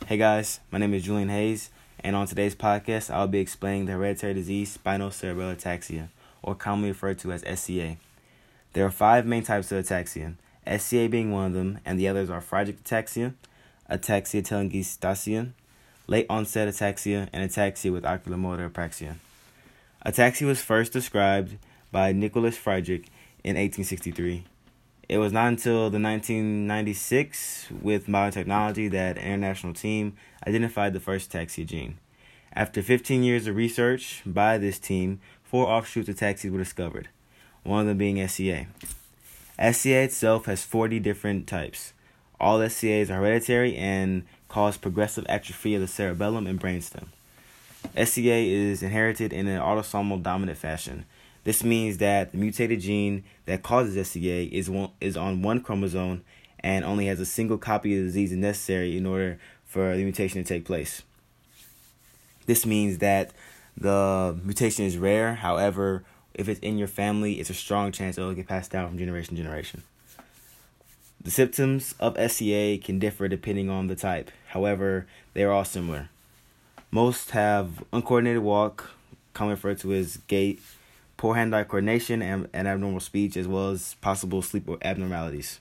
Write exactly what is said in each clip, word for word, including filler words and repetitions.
Hey guys, my name is Julian Hayes, and on today's podcast, I'll be explaining the hereditary disease spinocerebellar ataxia, or commonly referred to as S C A. There are five main types of ataxia, S C A being one of them, and the others are Friedreich ataxia, ataxia telangiectasia, late onset ataxia, and ataxia with oculomotor apraxia. Ataxia was first described by Nicholas Friedreich in eighteen sixty-three. It was not until the nineteen ninety-six, with modern technology, that an international team identified the first ataxia gene. After fifteen years of research by this team, four offshoots of ataxias were discovered, one of them being S C A. S C A itself has forty different types. All S C As are hereditary and cause progressive atrophy of the cerebellum and brainstem. S C A is inherited in an autosomal dominant fashion. This means that the mutated gene that causes S C A is one, is on one chromosome and only has a single copy of the disease necessary in order for the mutation to take place. This means that the mutation is rare. However, if it's in your family, it's a strong chance it will get passed down from generation to generation. The symptoms of S C A can differ depending on the type. However, they are all similar. Most have uncoordinated walk, commonly referred to as gait, poor hand-eye coordination, and, and abnormal speech, as well as possible sleep abnormalities.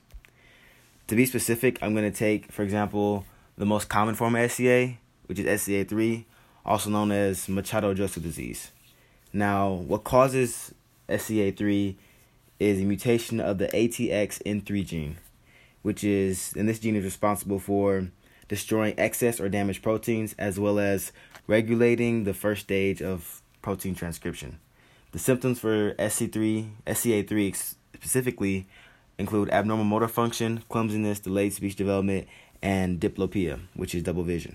To be specific, I'm going to take, for example, the most common form of S C A, which is S C A three, also known as Machado-Joseph disease. Now, what causes S C A three is a mutation of the A T X N three gene, which is, and this gene is responsible for destroying excess or damaged proteins, as well as regulating the first stage of protein transcription. The symptoms for S C three, S C A three specifically include abnormal motor function, clumsiness, delayed speech development, and diplopia, which is double vision.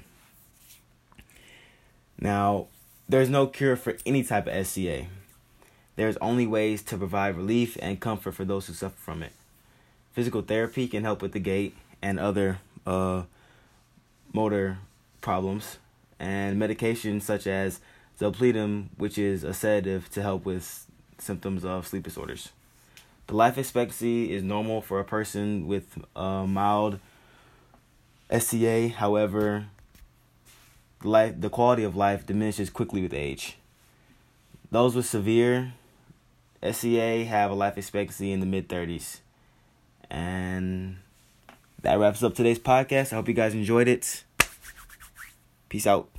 Now, there's no cure for any type of S C A. There's only ways to provide relief and comfort for those who suffer from it. Physical therapy can help with the gait and other uh, motor problems, and medications such as Zolpidem, which is a sedative to help with symptoms of sleep disorders. The life expectancy is normal for a person with uh, mild S C A. However, life, the quality of life diminishes quickly with age. Those with severe S C A have a life expectancy in the mid-thirties. And that wraps up today's podcast. I hope you guys enjoyed it. Peace out.